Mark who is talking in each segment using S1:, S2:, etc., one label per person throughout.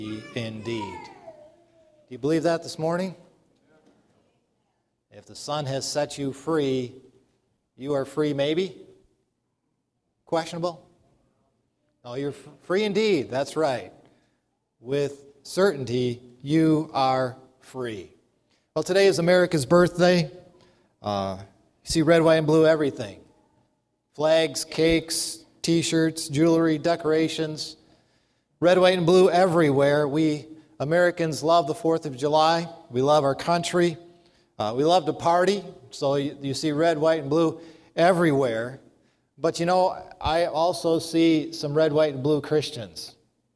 S1: indeed. Do you believe that this morning? If the Son has set you free, you are free maybe? Questionable? No, you're free indeed. That's right. With certainty, you are free. Well, today is America's birthday. You see red, white, and blue everything. Flags, cakes, T-shirts, jewelry, decorations. Red, white, and blue everywhere. We Americans love the 4th of July. We love our country. We love to party. So you see red, white, and blue everywhere. But you know, I also see some red, white, and blue Christians.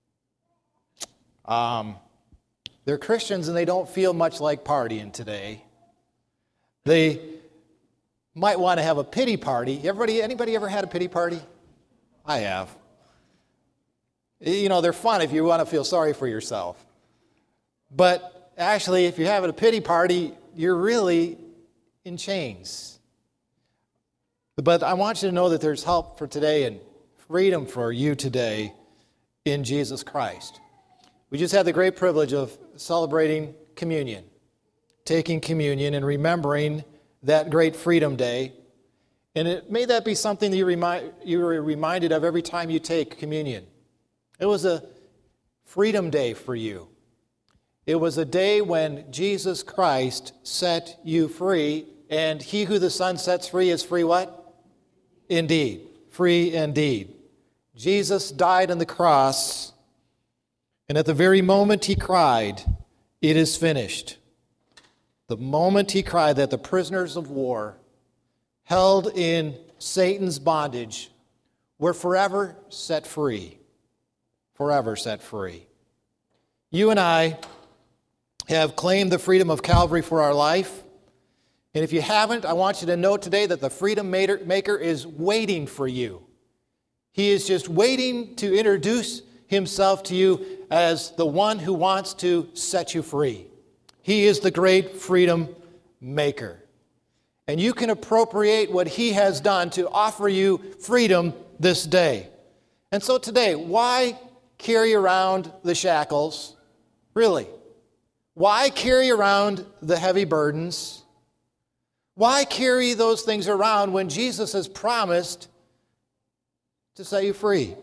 S1: They're Christians and they don't feel much like partying today. They might want to have a pity party. Anybody ever had a pity party? I have. You know, they're fun if you want to feel sorry for yourself. But actually, if you're having a pity party, you're really in chains. But I want you to know that there's help for today and freedom for you today in Jesus Christ. We just had the great privilege of celebrating communion, taking communion and remembering that great Freedom Day. And may that be something that you are reminded of every time you take communion. It was a Freedom Day for you. It was a day when Jesus Christ set you free, and he who the Son sets free is free what? Indeed. Free indeed. Jesus died on the cross, and at the very moment he cried, "It is finished." The moment he cried that the prisoners of war held in Satan's bondage were forever set free. Forever set free. You and I have claimed the freedom of Calvary for our life. And if you haven't, I want you to know today that the Freedom Maker is waiting for you. He is just waiting to introduce himself to you as the one who wants to set you free. He is the great Freedom Maker. And you can appropriate what he has done to offer you freedom this day. And so today, why carry around the shackles? Really? Why carry around the heavy burdens? Why carry those things around when Jesus has promised to set you free?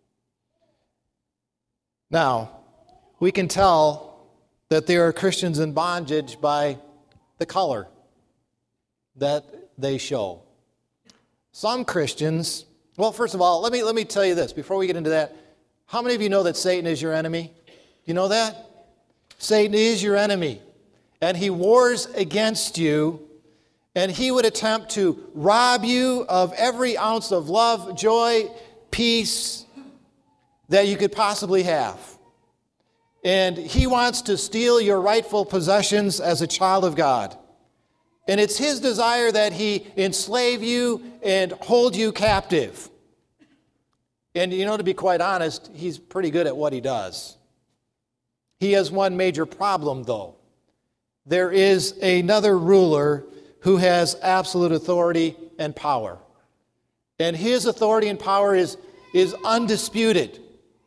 S1: Now, we can tell that there are Christians in bondage by the color that they show. Some Christians, well, first of all, let me tell you this before we get into that. How many of you know that Satan is your enemy? You know that? Satan is your enemy, and he wars against you, and he would attempt to rob you of every ounce of love, joy, peace that you could possibly have. And he wants to steal your rightful possessions as a child of God. And it's his desire that he enslave you and hold you captive. And you know, to be quite honest, he's pretty good at what he does. He has one major problem, though. There is another ruler who has absolute authority and power. And his authority and power is undisputed.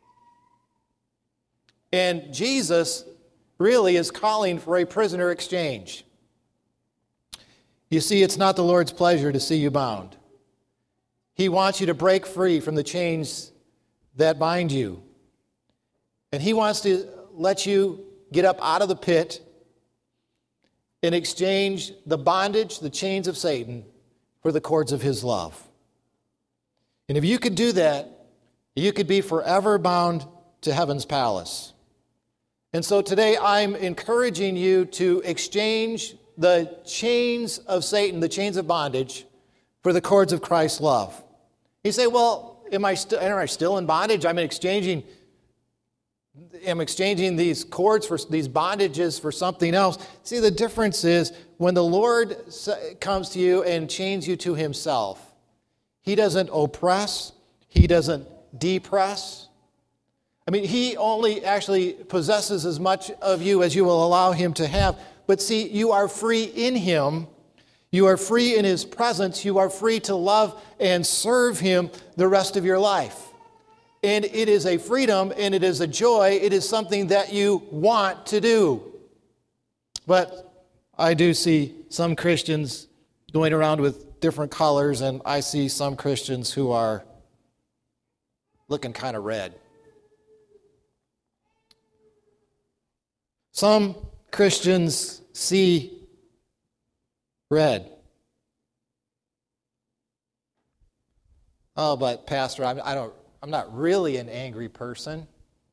S1: And Jesus really is calling for a prisoner exchange. You see, it's not the Lord's pleasure to see you bound. He wants you to break free from the chains that bind you. And he wants to let you get up out of the pit and exchange the bondage, the chains of Satan, for the cords of his love. And if you could do that, you could be forever bound to heaven's palace. And so today I'm encouraging you to exchange the chains of Satan, the chains of bondage, for the cords of Christ's love. You say, well, am I still in bondage? I'm exchanging these cords for these bondages for something else. See, the difference is when the Lord comes to you and chains you to himself, he doesn't oppress, he doesn't depress. I mean, he only actually possesses as much of you as you will allow him to have. But see, you are free in him. You are free in his presence. You are free to love and serve him the rest of your life. And it is a freedom, and it is a joy. It is something that you want to do. But I do see some Christians going around with different colors, and I see some Christians who are looking kind of red. Some Christians see red. Oh, but Pastor, I'm not really an angry person.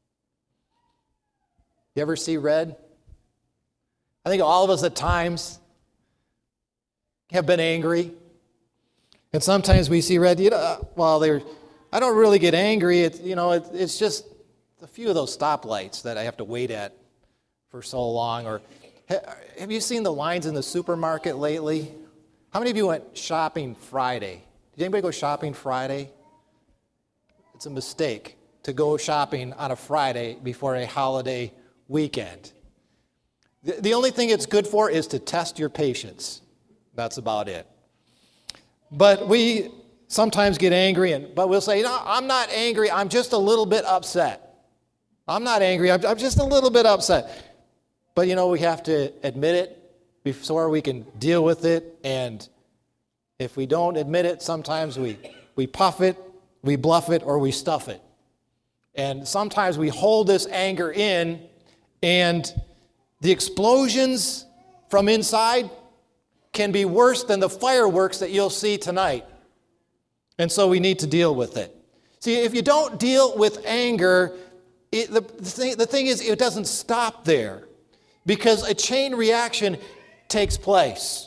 S1: You ever see red? I think all of us at times have been angry. And sometimes we see red. I don't really get angry. It's just a few of those stoplights that I have to wait at for so long. Or have you seen the lines in the supermarket lately? How many of you went shopping Friday? Did anybody go shopping Friday? It's a mistake to go shopping on a Friday before a holiday weekend. The only thing it's good for is to test your patience. That's about it. But we sometimes get angry, but we'll say, I'm not angry, I'm just a little bit upset. I'm not angry, I'm just a little bit upset. But we have to admit it before we can deal with it. And if we don't admit it, sometimes we puff it, we bluff it, or we stuff it. And sometimes we hold this anger in, and the explosions from inside can be worse than the fireworks that you'll see tonight. And so we need to deal with it. See, if you don't deal with anger, the thing is, it doesn't stop there, because a chain reaction takes place.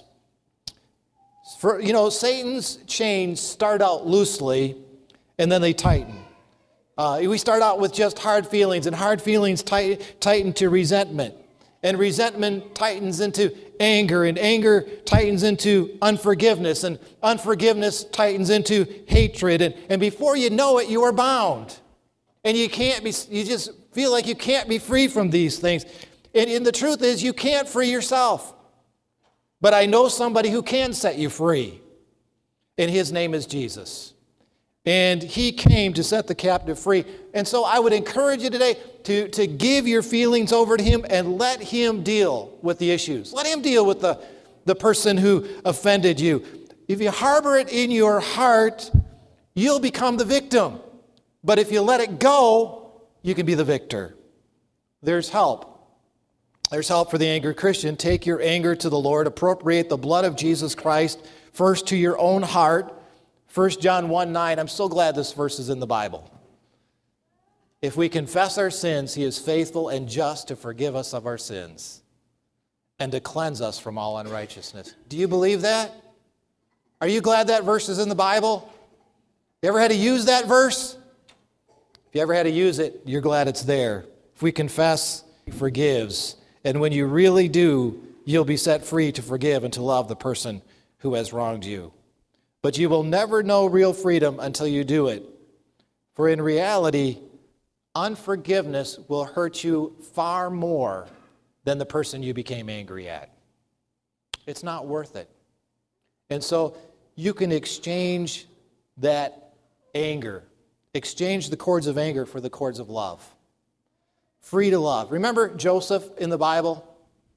S1: Satan's chains start out loosely, and then they tighten. We start out with just hard feelings, and hard feelings tighten to resentment. And resentment tightens into anger, and anger tightens into unforgiveness, and unforgiveness tightens into hatred. And before you know it, you are bound. And you just feel like you can't be free from these things. And the truth is, you can't free yourself. But I know somebody who can set you free. And his name is Jesus. And he came to set the captive free. And so I would encourage you today to give your feelings over to him and let him deal with the issues. Let him deal with the person who offended you. If you harbor it in your heart, you'll become the victim. But if you let it go, you can be the victor. There's help. There's help for the angry Christian. Take your anger to the Lord. Appropriate the blood of Jesus Christ first to your own heart. 1 John 1:9. I'm so glad this verse is in the Bible. If we confess our sins, he is faithful and just to forgive us of our sins and to cleanse us from all unrighteousness. Do you believe that? Are you glad that verse is in the Bible? You ever had to use that verse? If you ever had to use it, you're glad it's there. If we confess, he forgives. And when you really do, you'll be set free to forgive and to love the person who has wronged you. But you will never know real freedom until you do it. For in reality, unforgiveness will hurt you far more than the person you became angry at. It's not worth it. And so you can exchange that anger. Exchange the cords of anger for the cords of love. Free to love. Remember Joseph in the Bible?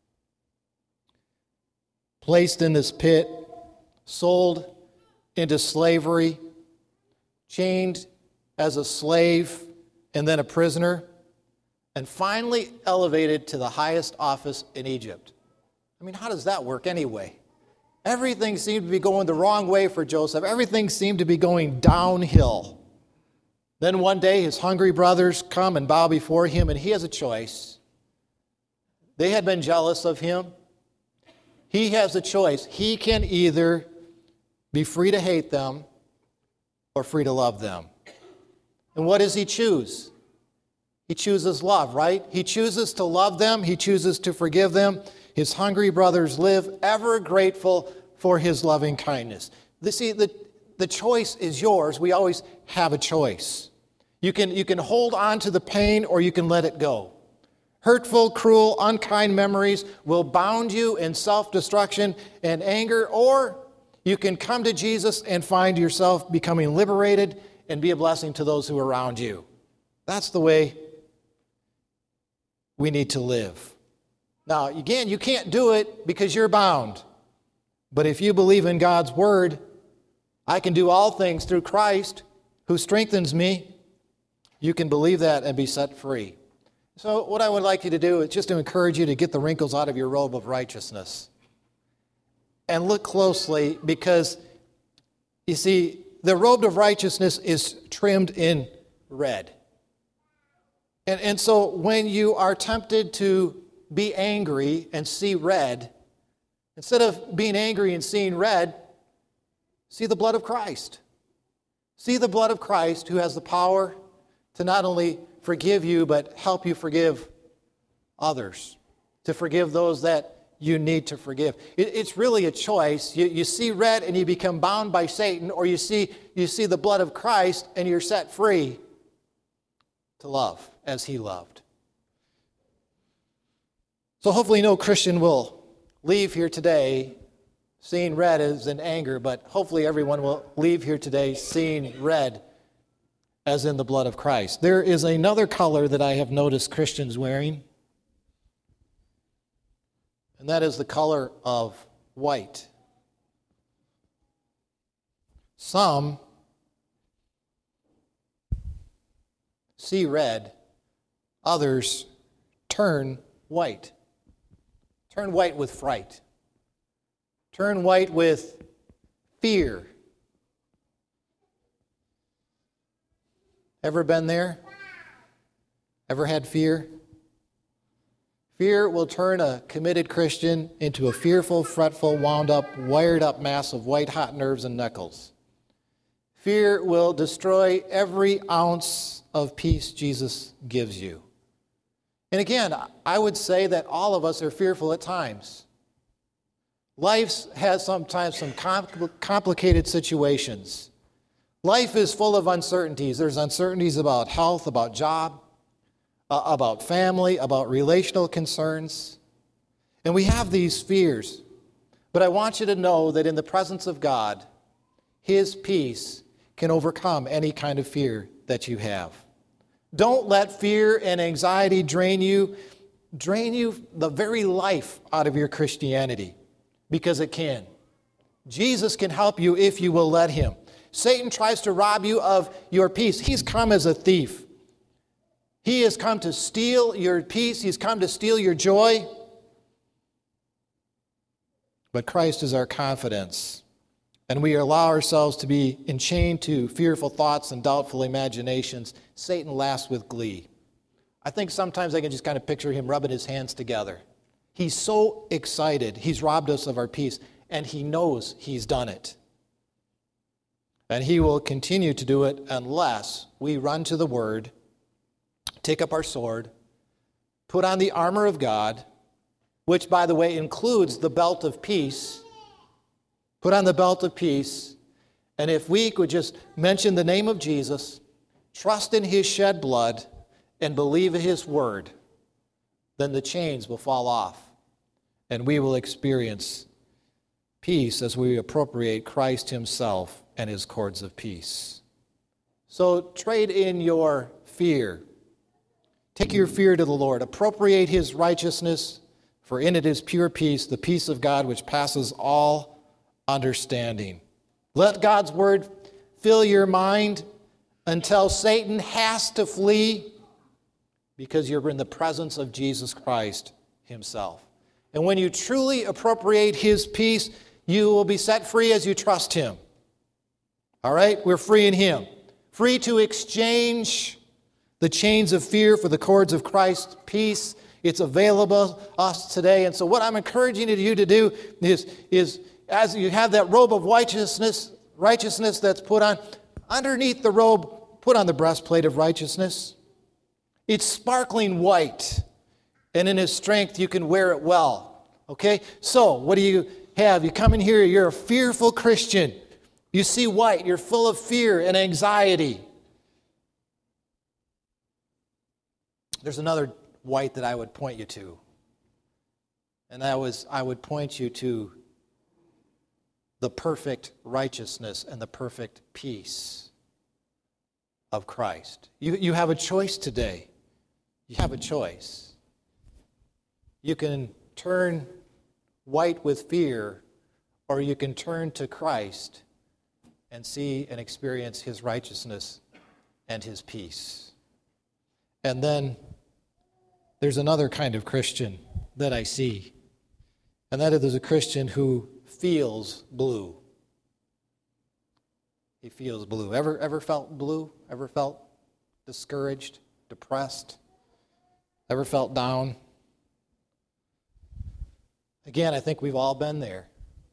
S1: Placed in this pit, sold into slavery, chained as a slave and then a prisoner, and finally elevated to the highest office in Egypt. I mean, how does that work anyway? Everything seemed to be going the wrong way for Joseph. Everything seemed to be going downhill. Then one day his hungry brothers come and bow before him, and he has a choice. They had been jealous of him. He has a choice. He can either be free to hate them or free to love them. And what does he choose? He chooses love, right? He chooses to love them. He chooses to forgive them. His hungry brothers live ever grateful for his loving kindness. See, the choice is yours. We always have a choice. You can hold on to the pain or you can let it go. Hurtful, cruel, unkind memories will bound you in self-destruction and anger, or you can come to Jesus and find yourself becoming liberated and be a blessing to those who are around you. That's the way we need to live. Now, again, you can't do it because you're bound. But if you believe in God's word, I can do all things through Christ who strengthens me. You can believe that and be set free. So what I would like you to do is just to encourage you to get the wrinkles out of your robe of righteousness. And look closely, because, you see, the robe of righteousness is trimmed in red. And so when you are tempted to be angry and see red, instead of being angry and seeing red, see the blood of Christ. See the blood of Christ, who has the power to not only forgive you, but help you forgive others, to forgive those that you need to forgive. It's really a choice. You see red and you become bound by Satan, or you see the blood of Christ and you're set free to love as he loved. So hopefully no Christian will leave here today seeing red as in anger, but hopefully everyone will leave here today seeing red as in the blood of Christ. There is another color that I have noticed Christians wearing, and that is the color of white. Some see red, others turn white. Turn white with fright. Turn white with fear. Ever been there? Ever had fear? Fear will turn a committed Christian into a fearful, fretful, wound up, wired up mass of white hot nerves and knuckles. Fear will destroy every ounce of peace Jesus gives you. And again, I would say that all of us are fearful at times. Life has sometimes some complicated situations. Life is full of uncertainties. There's uncertainties about health, about job, about family, about relational concerns. And we have these fears. But I want you to know that in the presence of God, His peace can overcome any kind of fear that you have. Don't let fear and anxiety drain you the very life out of your Christianity, because it can. Jesus can help you if you will let Him. Satan tries to rob you of your peace. He's come as a thief. He has come to steal your peace. He's come to steal your joy. But Christ is our confidence. And we allow ourselves to be enchained to fearful thoughts and doubtful imaginations. Satan laughs with glee. I think sometimes I can just kind of picture him rubbing his hands together. He's so excited. He's robbed us of our peace, and he knows he's done it. And he will continue to do it unless we run to the Word, take up our sword, put on the armor of God, which, by the way, includes the belt of peace. Put on the belt of peace, and if we could just mention the name of Jesus, trust in His shed blood, and believe in His word, then the chains will fall off, and we will experience peace as we appropriate Christ Himself and His cords of peace. So trade in your fear. Take your fear to the Lord. Appropriate His righteousness, for in it is pure peace, the peace of God which passes all understanding. Let God's word fill your mind until Satan has to flee, because you're in the presence of Jesus Christ Himself. And when you truly appropriate His peace, you will be set free as you trust Him. All right? We're free in Him. Free to exchange the chains of fear for the cords of Christ's peace. It's available to us today. And so what I'm encouraging you to do is as you have that robe of righteousness that's put on, underneath the robe, put on the breastplate of righteousness. It's sparkling white, and in His strength you can wear it well. Okay? So, what do you have? You come in here, you're a fearful Christian. You see white, you're full of fear and anxiety. There's another white that I would point you to. And I would point you to the perfect righteousness and the perfect peace. of Christ. You have a choice today. You have a choice. You can turn white with fear, or you can turn to Christ and see and experience his righteousness and his peace. And then there's another kind of Christian that I see, and that is a Christian who feels blue. He feels blue. Ever felt blue? Ever felt discouraged, depressed? Ever felt down? Again, I think we've all been there.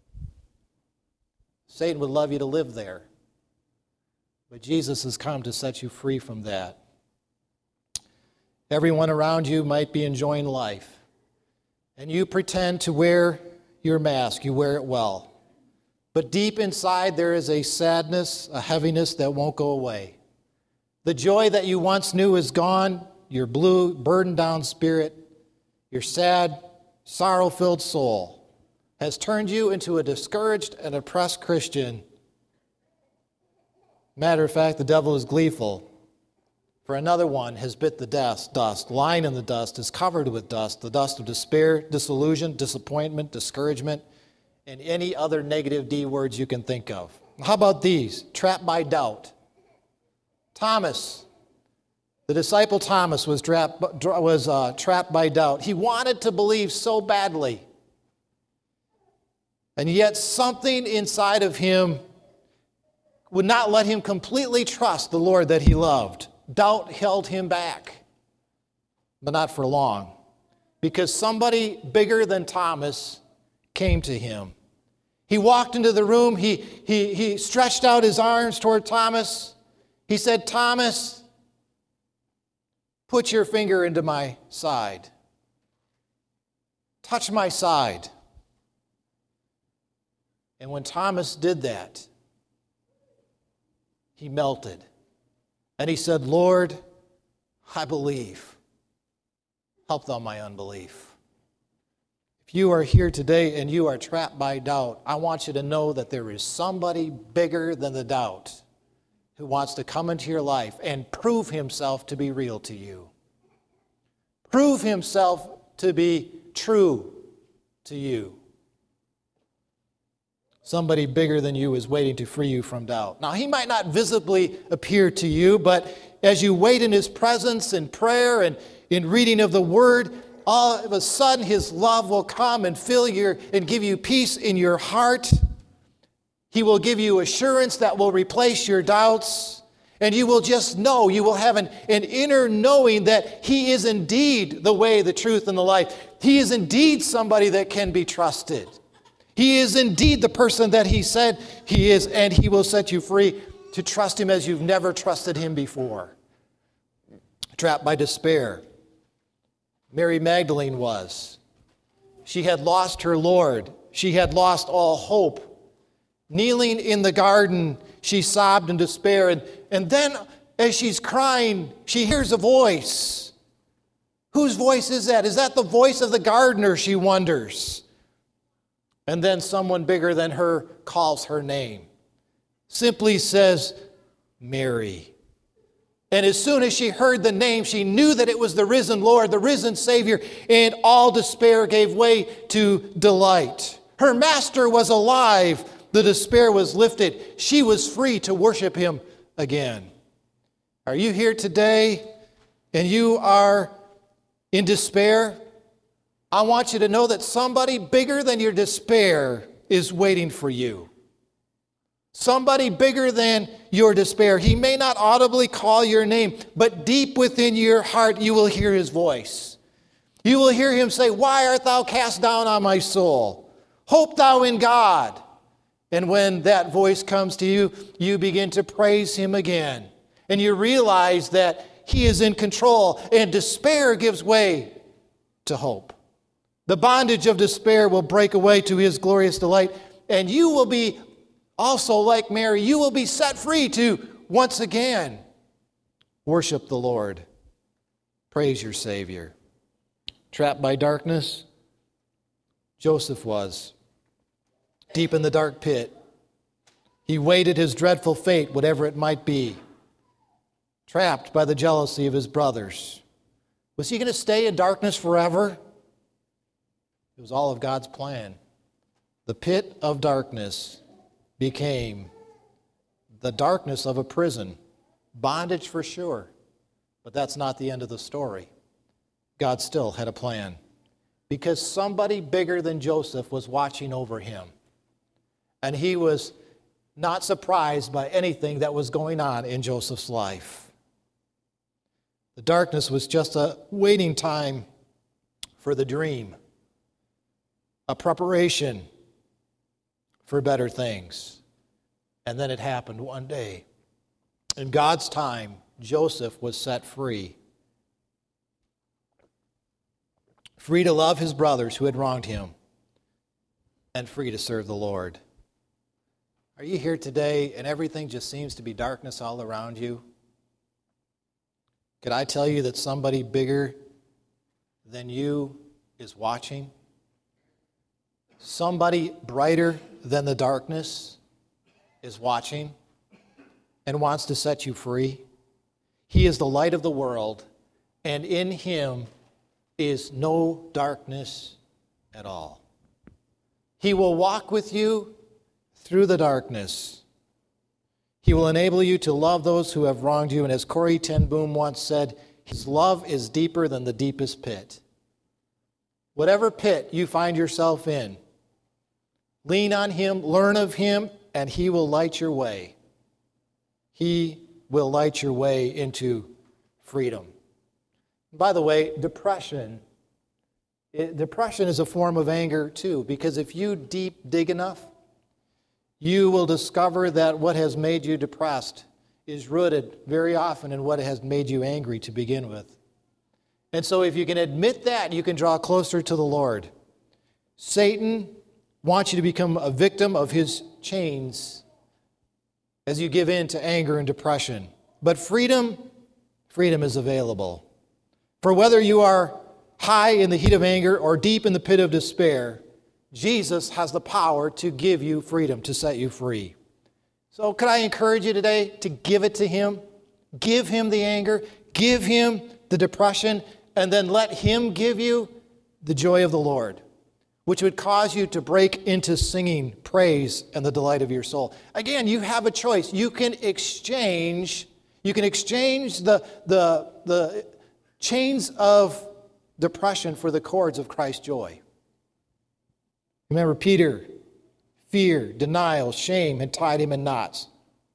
S1: Satan would love you to live there. But Jesus has come to set you free from that. Everyone around you might be enjoying life, and you pretend to wear your mask. You wear it well. But deep inside there is a sadness, a heaviness that won't go away. The joy that you once knew is gone. Your blue, burdened down spirit, your sad, sorrow-filled soul has turned you into a discouraged and oppressed Christian. Matter of fact, the devil is gleeful, for another one has bit the dust, lying in the dust, is covered with dust, the dust of despair, disillusion, disappointment, discouragement, and any other negative D words you can think of. How about these? Trapped by doubt. Thomas, the disciple Thomas, was trapped by doubt. He wanted to believe so badly, and yet something inside of him would not let him completely trust the Lord that he loved. Doubt held him back, but not for long, because somebody bigger than Thomas came to him. He walked into the room. He stretched out his arms toward Thomas. He said, "Thomas, put your finger into my side. Touch my side." And when Thomas did that, he melted. And he said, "Lord, I believe. Help thou my unbelief." If you are here today and you are trapped by doubt, I want you to know that there is somebody bigger than the doubt who wants to come into your life and prove himself to be real to you. Prove himself to be true to you. Somebody bigger than you is waiting to free you from doubt. Now, he might not visibly appear to you, but as you wait in his presence in prayer and in reading of the word, all of a sudden his love will come and fill and give you peace in your heart. He will give you assurance that will replace your doubts. And you will just know, you will have an inner knowing that he is indeed the way, the truth, and the life. He is indeed somebody that can be trusted. He is indeed the person that he said he is, and he will set you free to trust him as you've never trusted him before. Trapped by despair. Mary Magdalene was. She had lost her Lord. She had lost all hope. Kneeling in the garden, she sobbed in despair. And then as she's crying, she hears a voice. Whose voice is that? Is that the voice of the gardener, she wonders. And then someone bigger than her calls her name. Simply says, Mary. And as soon as she heard the name, she knew that it was the risen Lord, the risen Savior, and all despair gave way to delight. Her master was alive. The despair was lifted. She was free to worship him again. Are you here today and you are in despair? I want you to know that somebody bigger than your despair is waiting for you. Somebody bigger than your despair. He may not audibly call your name, but deep within your heart you will hear his voice. You will hear him say, "Why art thou cast down on my soul? Hope thou in God." And when that voice comes to you, you begin to praise him again. And you realize that he is in control, and despair gives way to hope. The bondage of despair will break away to his glorious delight, and you will be also like Mary. You will be set free to once again worship the Lord. Praise your Savior. Trapped by darkness, Joseph was. Deep in the dark pit, he waited his dreadful fate, whatever it might be. trapped by the jealousy of his brothers. Was he going to stay in darkness forever? It was all of God's plan. The pit of darkness became the darkness of a prison. Bondage for sure. But that's not the end of the story. God still had a plan. Because somebody bigger than Joseph was watching over him. And he was not surprised by anything that was going on in Joseph's life. The darkness was just a waiting time for the dream, a preparation for better things. And then it happened one day. In God's time, Joseph was set free. Free to love his brothers who had wronged him, and free to serve the Lord. Are you here today and everything just seems to be darkness all around you? Could I tell you that somebody bigger than you is watching? Somebody brighter than the darkness is watching and wants to set you free. He is the light of the world, and in him is no darkness at all. He will walk with you through the darkness. He will enable you to love those who have wronged you. And as Corrie ten Boom once said, his love is deeper than the deepest pit. Whatever pit you find yourself in, lean on him, learn of him, and he will light your way. He will light your way into freedom. By the way, depression is a form of anger too, because if you deep dig enough, you will discover that what has made you depressed is rooted very often in what has made you angry to begin with. And so if you can admit that, you can draw closer to the Lord. Satan wants you to become a victim of his chains as you give in to anger and depression. But freedom is available. For whether you are high in the heat of anger or deep in the pit of despair, Jesus has the power to give you freedom, to set you free. So could I encourage you today to give it to him? Give him the anger, give him the depression, and then let him give you the joy of the Lord, which would cause you to break into singing praise and the delight of your soul. Again, you have a choice. You can exchange the chains of depression for the cords of Christ's joy. Remember, Peter, fear, denial, shame had tied him in knots.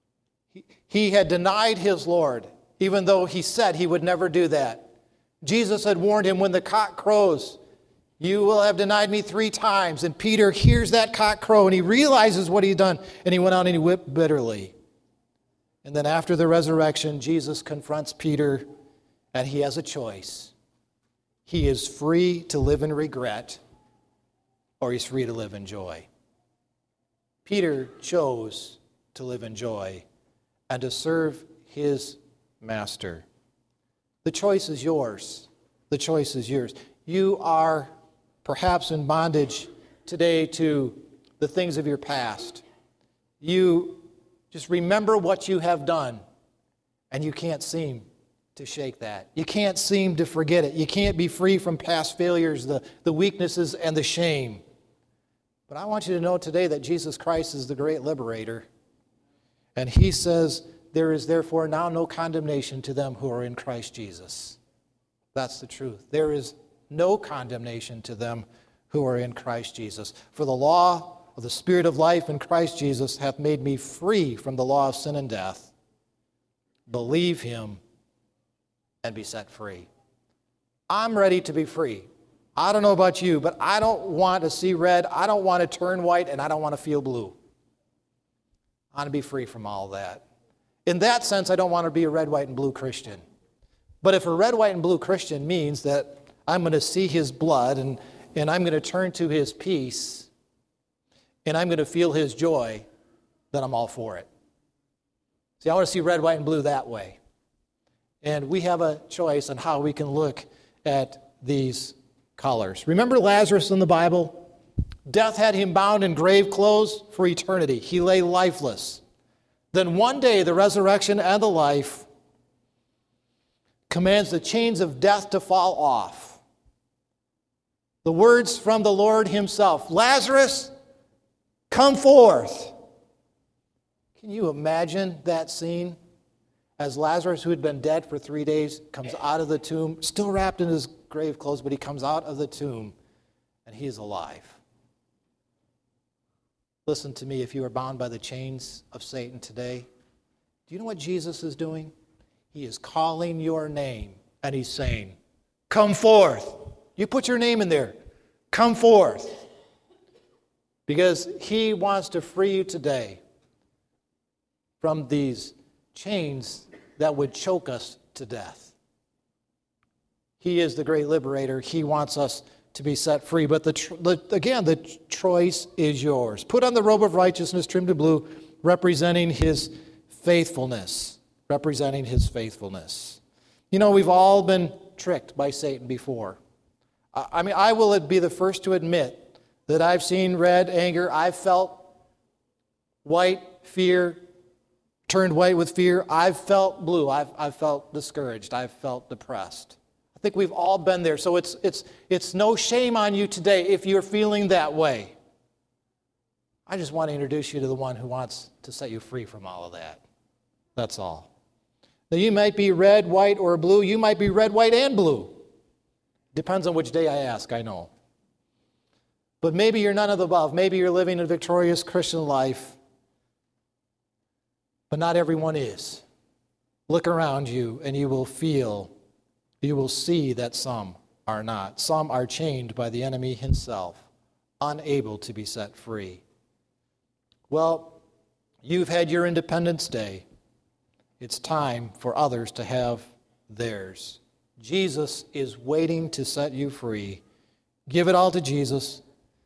S1: He had denied his Lord, even though he said he would never do that. Jesus had warned him, when the cock crows, you will have denied me 3 times. And Peter hears that cock crow, and he realizes what he's done, and he went out and he wept bitterly. And then after the resurrection, Jesus confronts Peter, and he has a choice. He is free to live in regret, or he's free to live in joy. Peter chose to live in joy and to serve his master. The choice is yours. The choice is yours. You are perhaps in bondage today to the things of your past. You just remember what you have done, and you can't seem to shake that. You can't seem to forget it. You can't be free from past failures, the weaknesses, and the shame. But I want you to know today that Jesus Christ is the great liberator. And he says, there is therefore now no condemnation to them who are in Christ Jesus. That's the truth. There is no condemnation to them who are in Christ Jesus. For the law of the Spirit of life in Christ Jesus hath made me free from the law of sin and death. Believe him and be set free. I'm ready to be free. I don't know about you, but I don't want to see red, I don't want to turn white, and I don't want to feel blue. I want to be free from all that. In that sense, I don't want to be a red, white, and blue Christian. But if a red, white, and blue Christian means that I'm going to see his blood, and I'm going to turn to his peace, and I'm going to feel his joy, then I'm all for it. See, I want to see red, white, and blue that way. And we have a choice on how we can look at these colors. Remember Lazarus in the Bible? Death had him bound in grave clothes for eternity. He lay lifeless. Then one day, the resurrection and the life commands the chains of death to fall off. The words from the Lord himself, Lazarus, come forth. Can you imagine that scene? As Lazarus, who had been dead for 3 days, comes out of the tomb, still wrapped in his grave clothes, but he comes out of the tomb and he is alive. Listen to me, if you are bound by the chains of Satan today, do you know what Jesus is doing? He is calling your name and he's saying, come forth. You put your name in there. Come forth. Because he wants to free you today from these chains that would choke us to death. He is the great liberator. He wants us to be set free. But the choice is yours. Put on the robe of righteousness trimmed in blue, representing his faithfulness. Representing his faithfulness. You know, we've all been tricked by Satan before. I will be the first to admit that I've seen red anger. I've felt white fear, turned white with fear. I've felt blue. I've felt discouraged. I've felt depressed. I think we've all been there. So it's no shame on you today if you're feeling that way. I just want to introduce you to the one who wants to set you free from all of that. That's all. Now you might be red, white, or blue. You might be red, white, and blue. Depends on which day I ask, I know. But maybe you're none of the above. Maybe you're living a victorious Christian life. But not everyone is. Look around you and you will see that some are not. Some are chained by the enemy himself, unable to be set free. Well, you've had your Independence Day. It's time for others to have theirs. Jesus is waiting to set you free. Give it all to Jesus.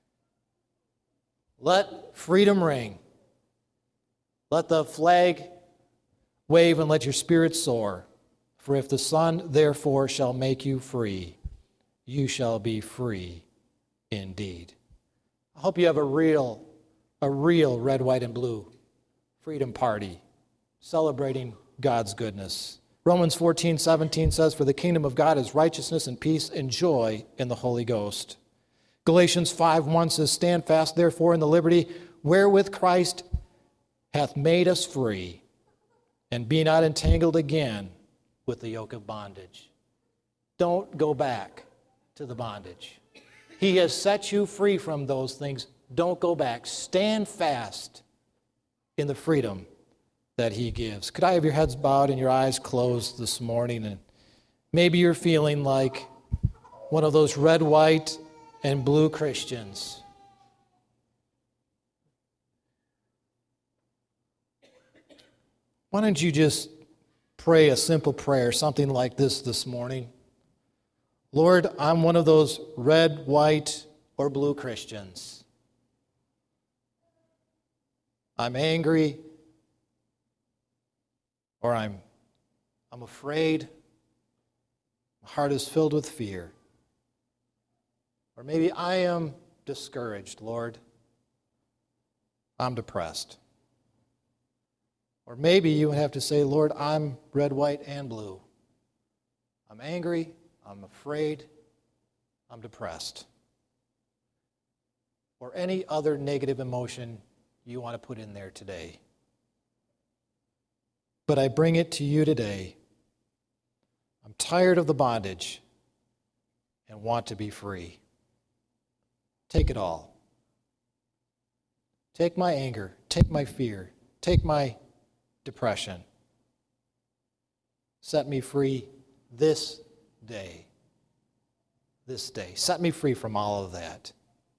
S1: Let freedom ring. Let the flag wave and let your spirit soar. For if the Son therefore shall make you free, you shall be free indeed. I hope you have a real red, white, and blue freedom party celebrating God's goodness. Romans 14:17 says, for the kingdom of God is righteousness and peace and joy in the Holy Ghost. Galatians 5:1 says, stand fast therefore in the liberty wherewith Christ hath made us free, and be not entangled again with the yoke of bondage. Don't go back to the bondage. He has set you free from those things. Don't go back. Stand fast in the freedom that he gives. Could I have your heads bowed and your eyes closed this morning? And maybe you're feeling like one of those red, white, and blue Christians. Why don't you just pray a simple prayer, something like this morning? Lord, I'm one of those red, white, or blue Christians. I'm angry, or I'm afraid. My heart is filled with fear. Or maybe I am discouraged, Lord. I'm depressed. Or maybe you would have to say, Lord, I'm red, white, and blue. I'm angry, I'm afraid, I'm depressed. Or any other negative emotion you want to put in there today. But I bring it to you today. I'm tired of the bondage and want to be free. Take it all. Take my anger, take my fear, take my depression. Set me free this day. This day. Set me free from all of that.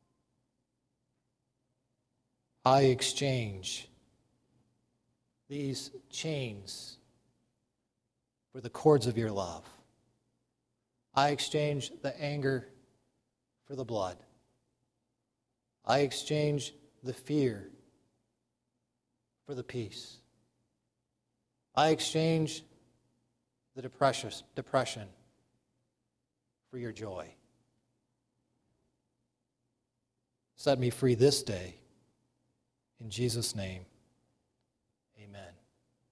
S1: I exchange these chains for the cords of your love. I exchange the anger for the blood. I exchange the fear for the peace. I exchange the depression for your joy. Set me free this day. In Jesus' name.